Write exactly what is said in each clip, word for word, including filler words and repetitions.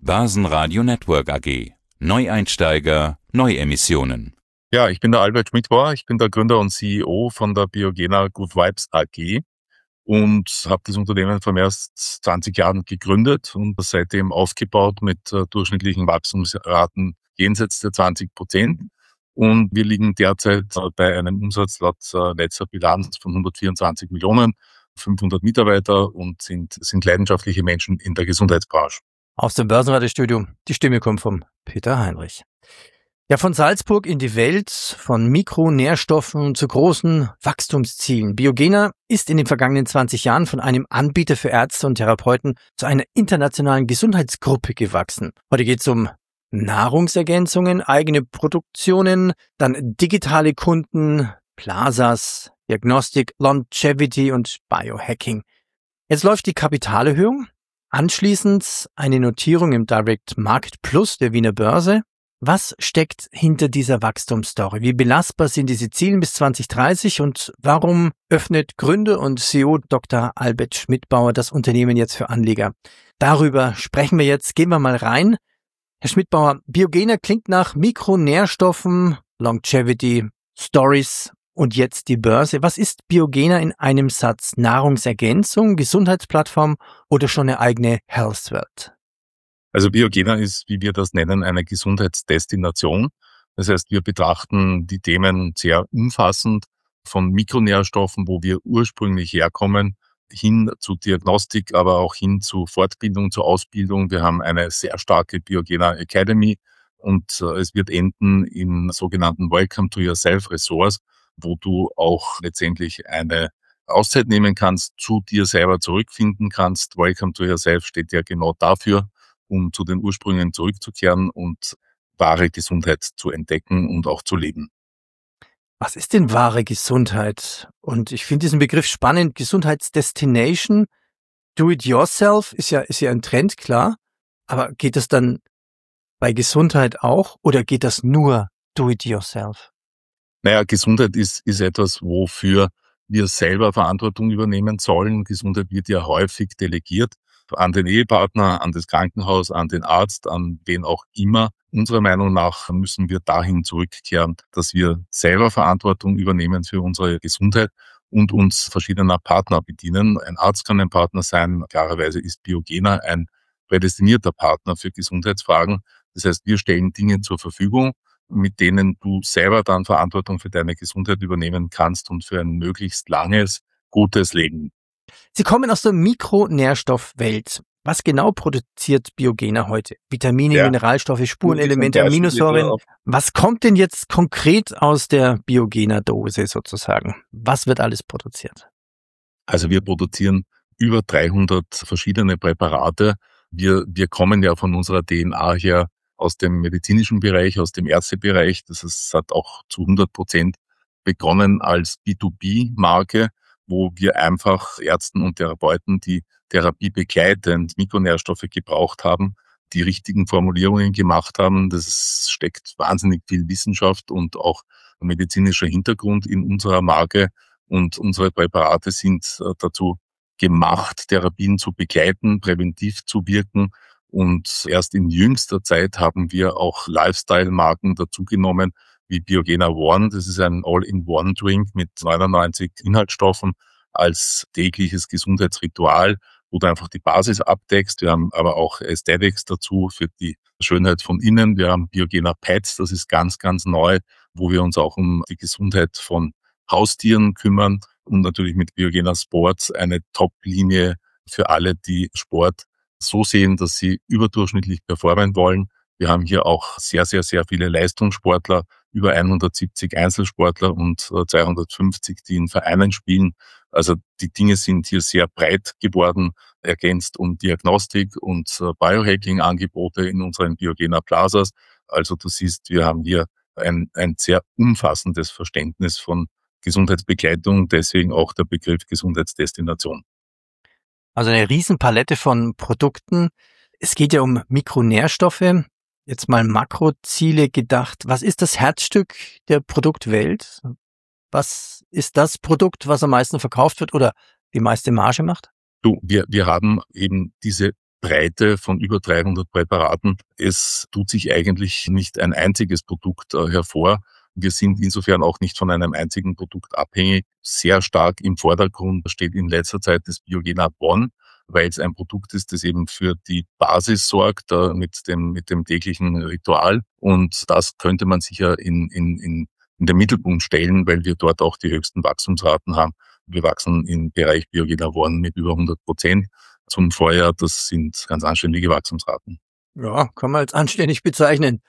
Börsenradio Network A G. Neueinsteiger, Neuemissionen. Ja, ich bin der Albert Schmidbauer, ich bin der Gründer und C E O von der Biogena Good Vibes A G und habe das Unternehmen vor mehr als zwanzig Jahren gegründet und seitdem aufgebaut mit äh, durchschnittlichen Wachstumsraten jenseits der zwanzig Prozent. Und wir liegen derzeit äh, bei einem Umsatz laut äh, letzter Bilanz von hundertvierundzwanzig Millionen, fünfhundert Mitarbeiter und sind, sind leidenschaftliche Menschen in der Gesundheitsbranche. Aus dem Börsenradiostudio, die Stimme kommt vom Peter Heinrich. Ja, von Salzburg in die Welt, von Mikronährstoffen zu großen Wachstumszielen. Biogena ist in den vergangenen zwanzig Jahren von einem Anbieter für Ärzte und Therapeuten zu einer internationalen Gesundheitsgruppe gewachsen. Heute geht es um Nahrungsergänzungen, eigene Produktionen, dann digitale Kunden, Plazas, Diagnostik, Longevity und Biohacking. Jetzt läuft die Kapitalerhöhung, anschließend eine Notierung im Direct Market Plus der Wiener Börse. Was steckt hinter dieser Wachstumsstory? Wie belastbar sind diese Ziele bis zwanzig dreißig und warum öffnet Gründer und C E O Doktor Albert Schmidbauer das Unternehmen jetzt für Anleger? Darüber sprechen wir jetzt. Gehen wir mal rein. Herr Schmidbauer, Biogena klingt nach Mikronährstoffen, Longevity, Stories und jetzt die Börse. Was ist Biogena in einem Satz? Nahrungsergänzung, Gesundheitsplattform oder schon eine eigene Health-Welt? Also Biogena ist, wie wir das nennen, eine Gesundheitsdestination. Das heißt, wir betrachten die Themen sehr umfassend, von Mikronährstoffen, wo wir ursprünglich herkommen, hin zu Diagnostik, aber auch hin zu Fortbildung, zu Ausbildung. Wir haben eine sehr starke Biogena Academy und äh, es wird enden in sogenannten Welcome to Yourself Ressorts, wo du auch letztendlich eine Auszeit nehmen kannst, zu dir selber zurückfinden kannst. Welcome to Yourself steht ja genau dafür, um zu den Ursprüngen zurückzukehren und wahre Gesundheit zu entdecken und auch zu leben. Was ist denn wahre Gesundheit? Und ich finde diesen Begriff spannend, Gesundheitsdestination. Do it yourself ist ja, ist ja ein Trend, klar. Aber geht das dann bei Gesundheit auch oder geht das nur do it yourself? Naja, Gesundheit ist, ist etwas, wofür wir selber Verantwortung übernehmen sollen. Gesundheit wird ja häufig delegiert an den Ehepartner, an das Krankenhaus, an den Arzt, an wen auch immer. Unserer Meinung nach müssen wir dahin zurückkehren, dass wir selber Verantwortung übernehmen für unsere Gesundheit und uns verschiedener Partner bedienen. Ein Arzt kann ein Partner sein. Klarerweise ist Biogena ein prädestinierter Partner für Gesundheitsfragen. Das heißt, wir stellen Dinge zur Verfügung, mit denen du selber dann Verantwortung für deine Gesundheit übernehmen kannst und für ein möglichst langes, gutes Leben. Sie kommen aus der Mikronährstoffwelt. Was genau produziert Biogena heute? Vitamine, ja. Mineralstoffe, Spurenelemente, Aminosäuren. Was kommt denn jetzt konkret aus der Biogena-Dose sozusagen? Was wird alles produziert? Also wir produzieren über dreihundert verschiedene Präparate. Wir, wir kommen ja von unserer D N A her aus dem medizinischen Bereich, aus dem Ärztebereich. Das ist, hat auch zu hundert Prozent begonnen als B zwei B Marke, wo wir einfach Ärzten und Therapeuten, die Therapie begleitend Mikronährstoffe gebraucht haben, die richtigen Formulierungen gemacht haben. Das steckt wahnsinnig viel Wissenschaft und auch medizinischer Hintergrund in unserer Marke. Und unsere Präparate sind dazu gemacht, Therapien zu begleiten, präventiv zu wirken. Und erst in jüngster Zeit haben wir auch Lifestyle-Marken dazugenommen, wie Biogena One. Das ist ein All-in-One-Drink mit neunundneunzig Inhaltsstoffen als tägliches Gesundheitsritual, wo du einfach die Basis abdeckst. Wir haben aber auch Aesthetics dazu für die Schönheit von innen. Wir haben Biogena Pets, das ist ganz, ganz neu, wo wir uns auch um die Gesundheit von Haustieren kümmern und natürlich mit Biogena Sports eine Top-Linie für alle, die Sport so sehen, dass sie überdurchschnittlich performen wollen. Wir haben hier auch sehr, sehr, sehr viele Leistungssportler, über hundertsiebzig Einzelsportler und zweihundertfünfzig, die in Vereinen spielen. Also die Dinge sind hier sehr breit geworden, ergänzt um Diagnostik und Biohacking-Angebote in unseren Biogena Plazas. Also du siehst, wir haben hier ein, ein sehr umfassendes Verständnis von Gesundheitsbegleitung, deswegen auch der Begriff Gesundheitsdestination. Also eine Riesenpalette von Produkten. Es geht ja um Mikronährstoffe. Jetzt mal Makroziele gedacht. Was ist das Herzstück der Produktwelt? Was ist das Produkt, was am meisten verkauft wird oder die meiste Marge macht? Du, wir, wir haben eben diese Breite von über dreihundert Präparaten. Es tut sich eigentlich nicht ein einziges Produkt äh, hervor. Wir sind insofern auch nicht von einem einzigen Produkt abhängig. Sehr stark im Vordergrund steht in letzter Zeit das Biogena One, weil es ein Produkt ist, das eben für die Basis sorgt, äh, mit dem, mit dem täglichen Ritual. Und das könnte man sicher in, in, in, in den Mittelpunkt stellen, weil wir dort auch die höchsten Wachstumsraten haben. Wir wachsen im Bereich Biogena One mit über hundert Prozent zum Vorjahr. Das sind ganz anständige Wachstumsraten. Ja, kann man als anständig bezeichnen.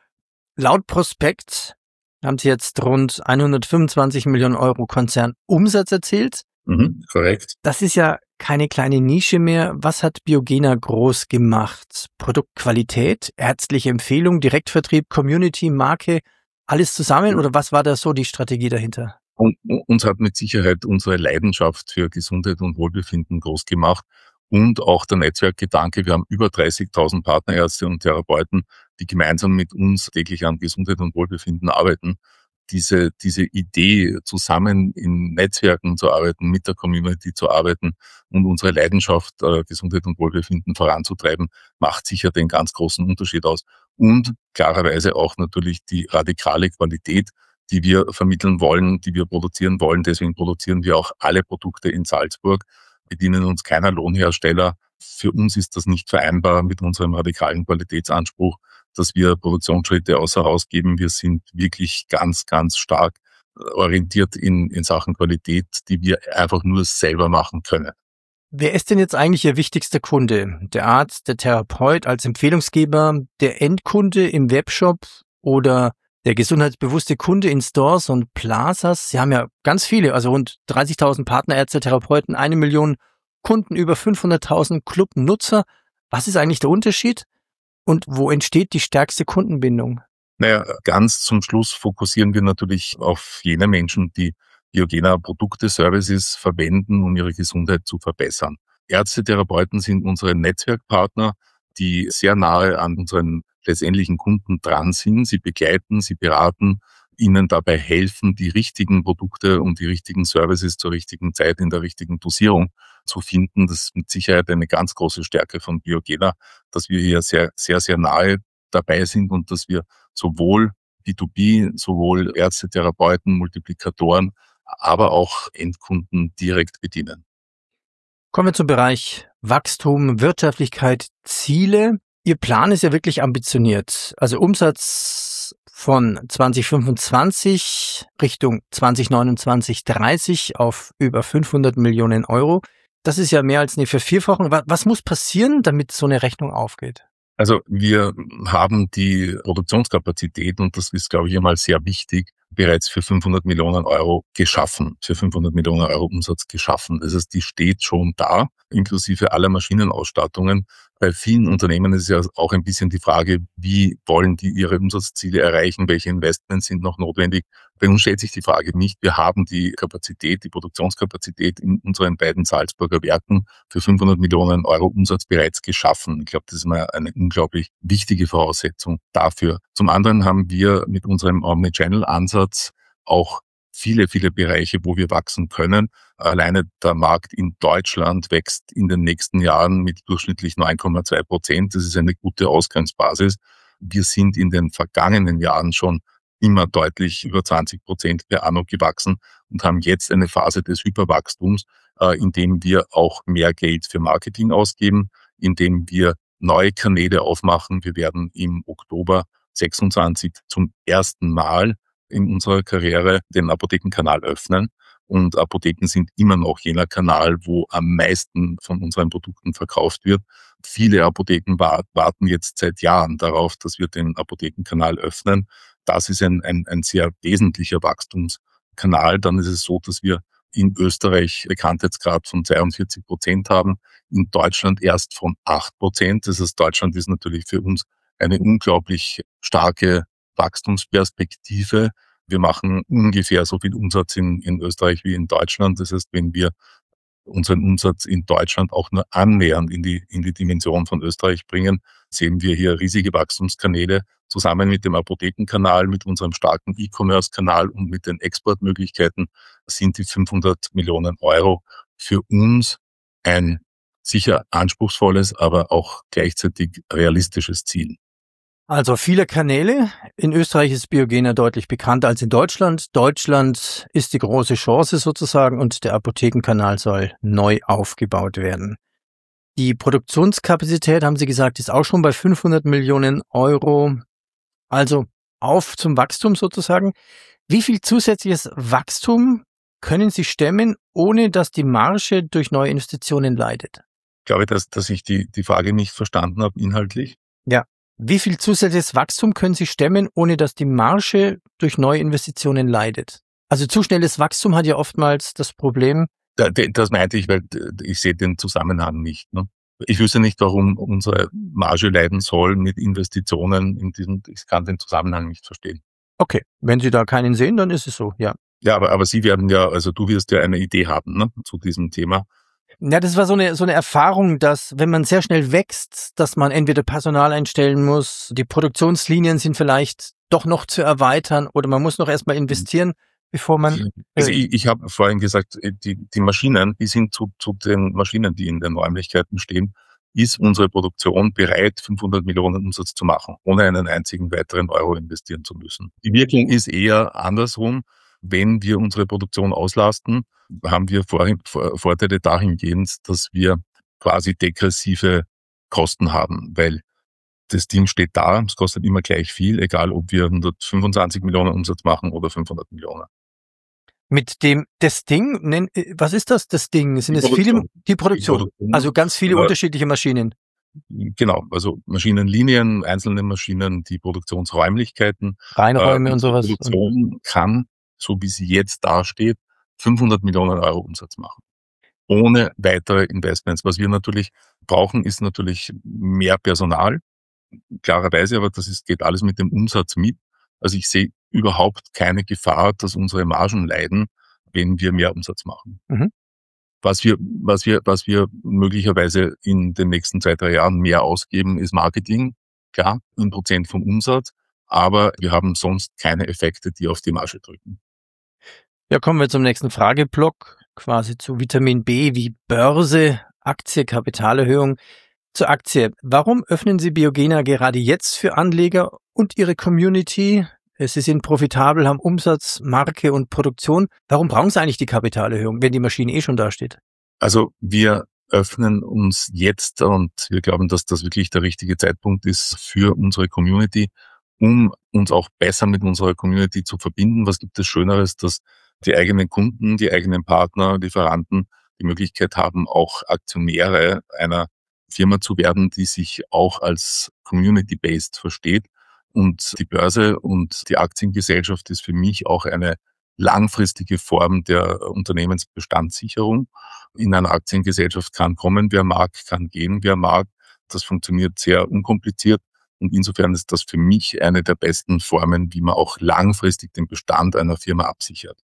Laut Prospekt haben Sie jetzt rund hundertfünfundzwanzig Millionen Euro Konzernumsatz erzielt. Mhm, korrekt. Das ist ja keine kleine Nische mehr. Was hat Biogena groß gemacht? Produktqualität, ärztliche Empfehlung, Direktvertrieb, Community, Marke, alles zusammen? Oder was war da so die Strategie dahinter? Und uns hat mit Sicherheit unsere Leidenschaft für Gesundheit und Wohlbefinden groß gemacht und auch der Netzwerkgedanke. Wir haben über dreißigtausend Partnerärzte und Therapeuten, die gemeinsam mit uns täglich an Gesundheit und Wohlbefinden arbeiten. Diese, diese Idee, zusammen in Netzwerken zu arbeiten, mit der Community zu arbeiten und unsere Leidenschaft, äh, Gesundheit und Wohlbefinden voranzutreiben, macht sicher den ganz großen Unterschied aus. Und klarerweise auch natürlich die radikale Qualität, die wir vermitteln wollen, die wir produzieren wollen. Deswegen produzieren wir auch alle Produkte in Salzburg, bedienen uns keiner Lohnhersteller. Für uns ist das nicht vereinbar mit unserem radikalen Qualitätsanspruch, dass wir Produktionsschritte außer Haus geben. Wir sind wirklich ganz, ganz stark orientiert in, in Sachen Qualität, die wir einfach nur selber machen können. Wer ist denn jetzt eigentlich Ihr wichtigster Kunde? Der Arzt, der Therapeut als Empfehlungsgeber, der Endkunde im Webshop oder der gesundheitsbewusste Kunde in Stores und Plazas? Sie haben ja ganz viele, also rund dreißigtausend Partnerärzte, Therapeuten, eine Million Kunden, über fünfhunderttausend Clubnutzer. Was ist eigentlich der Unterschied? Und wo entsteht die stärkste Kundenbindung? Naja, ganz zum Schluss fokussieren wir natürlich auf jene Menschen, die Biogena Produkte, Services verwenden, um ihre Gesundheit zu verbessern. Ärzte, Therapeuten sind unsere Netzwerkpartner, die sehr nahe an unseren letztendlichen Kunden dran sind. Sie begleiten, sie beraten, ihnen dabei helfen, die richtigen Produkte und die richtigen Services zur richtigen Zeit in der richtigen Dosierung zu finden. Das ist mit Sicherheit eine ganz große Stärke von Biogena, dass wir hier sehr, sehr, sehr nahe dabei sind und dass wir sowohl B zwei B, sowohl Ärzte, Therapeuten, Multiplikatoren, aber auch Endkunden direkt bedienen. Kommen wir zum Bereich Wachstum, Wirtschaftlichkeit, Ziele. Ihr Plan ist ja wirklich ambitioniert. Also Umsatz von zwanzig fünfundzwanzig Richtung zwanzig neunundzwanzig dreißig auf über fünfhundert Millionen Euro. Das ist ja mehr als eine Vervierfachung. Was muss passieren, damit so eine Rechnung aufgeht? Also wir haben die Produktionskapazität, und das ist, glaube ich, einmal sehr wichtig, bereits für fünfhundert Millionen Euro geschaffen, für fünfhundert Millionen Euro Umsatz geschaffen. Das heißt, die steht schon da, inklusive aller Maschinenausstattungen. Bei vielen Unternehmen ist ja auch ein bisschen die Frage, wie wollen die ihre Umsatzziele erreichen, welche Investments sind noch notwendig. Bei uns stellt sich die Frage nicht. Wir haben die Kapazität, die Produktionskapazität in unseren beiden Salzburger Werken für fünfhundert Millionen Euro Umsatz bereits geschaffen. Ich glaube, das ist mal eine unglaublich wichtige Voraussetzung dafür. Zum anderen haben wir mit unserem Omnichannel-Ansatz auch viele, viele Bereiche, wo wir wachsen können. Alleine der Markt in Deutschland wächst in den nächsten Jahren mit durchschnittlich neun Komma zwei Prozent. Das ist eine gute Ausgangsbasis. Wir sind in den vergangenen Jahren schon immer deutlich über zwanzig Prozent per anno gewachsen und haben jetzt eine Phase des Hyperwachstums, in dem wir auch mehr Geld für Marketing ausgeben, in dem wir neue Kanäle aufmachen. Wir werden im Oktober sechsundzwanzig zum ersten Mal in unserer Karriere den Apothekenkanal öffnen. Und Apotheken sind immer noch jener Kanal, wo am meisten von unseren Produkten verkauft wird. Viele Apotheken warten jetzt seit Jahren darauf, dass wir den Apothekenkanal öffnen. Das ist ein, ein, ein sehr wesentlicher Wachstumskanal. Dann ist es so, dass wir in Österreich Bekanntheitsgrad von zweiundvierzig Prozent haben, in Deutschland erst von acht Prozent. Das heißt, Deutschland ist natürlich für uns eine unglaublich starke Wachstumsperspektive. Wir machen ungefähr so viel Umsatz in, in Österreich wie in Deutschland. Das heißt, wenn wir unseren Umsatz in Deutschland auch nur annähernd in die, in die Dimension von Österreich bringen, sehen wir hier riesige Wachstumskanäle. Zusammen mit dem Apothekenkanal, mit unserem starken E-Commerce-Kanal und mit den Exportmöglichkeiten sind die fünfhundert Millionen Euro für uns ein sicher anspruchsvolles, aber auch gleichzeitig realistisches Ziel. Also viele Kanäle. In Österreich ist Biogena deutlich bekannter als in Deutschland. Deutschland ist die große Chance sozusagen und der Apothekenkanal soll neu aufgebaut werden. Die Produktionskapazität, haben Sie gesagt, ist auch schon bei fünfhundert Millionen Euro. Also auf zum Wachstum sozusagen. Wie viel zusätzliches Wachstum können Sie stemmen, ohne dass die Marge durch neue Investitionen leidet? Ich glaube, dass, dass ich die, die Frage nicht verstanden habe inhaltlich. Ja. Wie viel zusätzliches Wachstum können Sie stemmen, ohne dass die Marge durch neue Investitionen leidet? Also zu schnelles Wachstum hat ja oftmals das Problem. Das meinte ich, weil ich sehe den Zusammenhang nicht. Ne? Ich wüsste nicht, warum unsere Marge leiden soll mit Investitionen in diesem, ich kann den Zusammenhang nicht verstehen. Okay, wenn Sie da keinen sehen, dann ist es so, ja. Ja, aber, aber Sie werden ja, also du wirst ja eine Idee haben, ne, zu diesem Thema. Ja, das war so eine, so eine Erfahrung, dass wenn man sehr schnell wächst, dass man entweder Personal einstellen muss, die Produktionslinien sind vielleicht doch noch zu erweitern oder man muss noch erstmal investieren, bevor man... Also ich, ich habe vorhin gesagt, die, die Maschinen, die sind zu, zu den Maschinen, die in den Räumlichkeiten stehen, ist unsere Produktion bereit, fünfhundert Millionen Umsatz zu machen, ohne einen einzigen weiteren Euro investieren zu müssen. Die Wirkung ist eher andersrum. Wenn wir unsere Produktion auslasten, haben wir Vorteile dahingehend, dass wir quasi degressive Kosten haben, weil das Ding steht da, es kostet immer gleich viel, egal ob wir hundertfünfundzwanzig Millionen Umsatz machen oder fünfhundert Millionen. Mit dem, das Ding, was ist das, das Ding? Sind es viele, die Produktion, die Produktion, also ganz viele unterschiedliche Maschinen. Genau, also Maschinenlinien, einzelne Maschinen, die Produktionsräumlichkeiten. Reinräume äh, und sowas. Die Produktion kann, so wie sie jetzt dasteht, fünfhundert Millionen Euro Umsatz machen. Ohne weitere Investments. Was wir natürlich brauchen, ist natürlich mehr Personal. Klarerweise, aber das ist, geht alles mit dem Umsatz mit. Also ich sehe überhaupt keine Gefahr, dass unsere Margen leiden, wenn wir mehr Umsatz machen. Mhm. Was wir, was wir, was wir möglicherweise in den nächsten zwei, drei Jahren mehr ausgeben, ist Marketing. Klar, ein Prozent vom Umsatz. Aber wir haben sonst keine Effekte, die auf die Marge drücken. Ja, kommen wir zum nächsten Frageblock, quasi zu Vitamin B wie Börse, Aktie, Kapitalerhöhung. Zur Aktie. Warum öffnen Sie Biogena gerade jetzt für Anleger und Ihre Community? Sie sind profitabel, haben Umsatz, Marke und Produktion. Warum brauchen Sie eigentlich die Kapitalerhöhung, wenn die Maschine eh schon dasteht? Also wir öffnen uns jetzt und wir glauben, dass das wirklich der richtige Zeitpunkt ist für unsere Community, um uns auch besser mit unserer Community zu verbinden. Was gibt es Schöneres, dass die eigenen Kunden, die eigenen Partner, Lieferanten die Möglichkeit haben, auch Aktionäre einer Firma zu werden, die sich auch als community-based versteht. Und die Börse und die Aktiengesellschaft ist für mich auch eine langfristige Form der Unternehmensbestandssicherung. In einer Aktiengesellschaft kann kommen, wer mag, kann gehen, wer mag. Das funktioniert sehr unkompliziert. Und insofern ist das für mich eine der besten Formen, wie man auch langfristig den Bestand einer Firma absichert.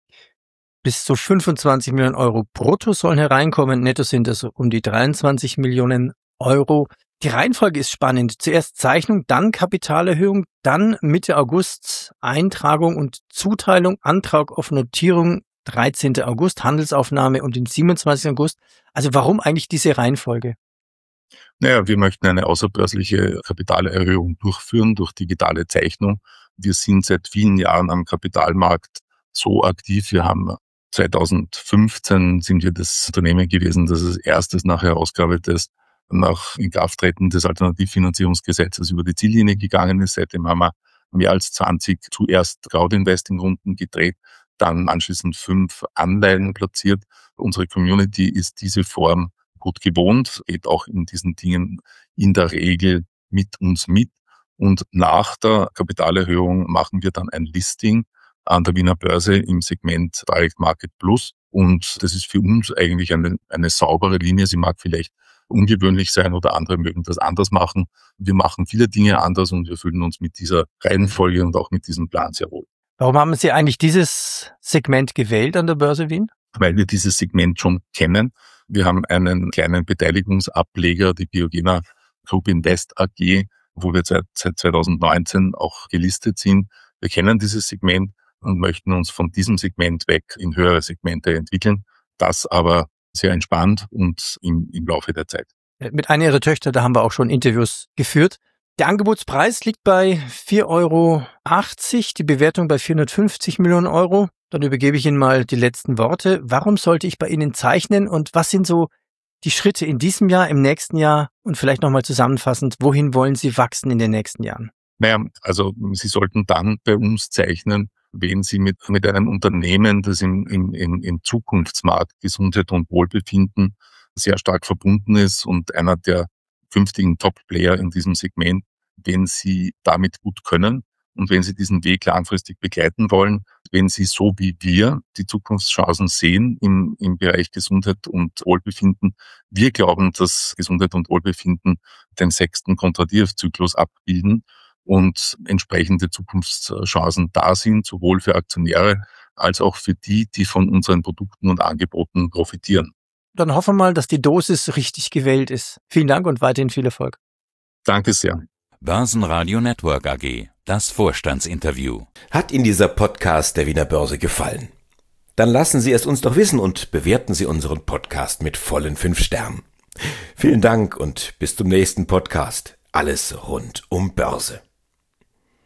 Bis zu fünfundzwanzig Millionen Euro brutto sollen hereinkommen. Netto sind es um die dreiundzwanzig Millionen Euro. Die Reihenfolge ist spannend. Zuerst Zeichnung, dann Kapitalerhöhung, dann Mitte August Eintragung und Zuteilung, Antrag auf Notierung, dreizehnten August, Handelsaufnahme und den siebenundzwanzigsten August. Also warum eigentlich diese Reihenfolge? Naja, wir möchten eine außerbörsliche Kapitalerhöhung durchführen durch digitale Zeichnung. Wir sind seit vielen Jahren am Kapitalmarkt so aktiv. Wir haben zweitausendfünfzehn sind wir das Unternehmen gewesen, das als erstes nach Herausgabe des, nach Inkrafttreten des Alternativfinanzierungsgesetzes über die Ziellinie gegangen ist. Seitdem haben wir mehr als zwanzig zuerst Crowdinvesting-Runden gedreht, dann anschließend fünf Anleihen platziert. Unsere Community ist diese Form gut gewohnt, geht auch in diesen Dingen in der Regel mit uns mit. Und nach der Kapitalerhöhung machen wir dann ein Listing an der Wiener Börse im Segment Direct Market Plus. Und das ist für uns eigentlich eine, eine saubere Linie. Sie mag vielleicht ungewöhnlich sein oder andere mögen das anders machen. Wir machen viele Dinge anders und wir fühlen uns mit dieser Reihenfolge und auch mit diesem Plan sehr wohl. Warum haben Sie eigentlich dieses Segment gewählt an der Börse Wien? Weil wir dieses Segment schon kennen. Wir haben einen kleinen Beteiligungsableger, die Biogena Group Invest A G, wo wir seit, seit zweitausendneunzehn auch gelistet sind. Wir kennen dieses Segment und möchten uns von diesem Segment weg in höhere Segmente entwickeln. Das aber sehr entspannt und im, im Laufe der Zeit. Mit einer Ihrer Töchter, da haben wir auch schon Interviews geführt. Der Angebotspreis liegt bei vier Euro achtzig, die Bewertung bei vierhundertfünfzig Millionen Euro. Dann übergebe ich Ihnen mal die letzten Worte. Warum sollte ich bei Ihnen zeichnen und was sind so die Schritte in diesem Jahr, im nächsten Jahr und vielleicht nochmal zusammenfassend, wohin wollen Sie wachsen in den nächsten Jahren? Naja, also Sie sollten dann bei uns zeichnen, wenn Sie mit, mit einem Unternehmen, das im, im, im, im Zukunftsmarkt Gesundheit und Wohlbefinden sehr stark verbunden ist und einer der künftigen Top-Player in diesem Segment, wenn Sie damit gut können und wenn Sie diesen Weg langfristig begleiten wollen, wenn Sie so wie wir die Zukunftschancen sehen im, im Bereich Gesundheit und Wohlbefinden. Wir glauben, dass Gesundheit und Wohlbefinden den sechsten Kontradiktivzyklus abbilden und entsprechende Zukunftschancen da sind, sowohl für Aktionäre als auch für die, die von unseren Produkten und Angeboten profitieren. Dann hoffen wir mal, dass die Dosis richtig gewählt ist. Vielen Dank und weiterhin viel Erfolg. Danke sehr. Börsenradio Network A G, das Vorstandsinterview. Hat Ihnen dieser Podcast der Wiener Börse gefallen? Dann lassen Sie es uns doch wissen und bewerten Sie unseren Podcast mit vollen fünf Sternen. Vielen Dank und bis zum nächsten Podcast. Alles rund um Börse.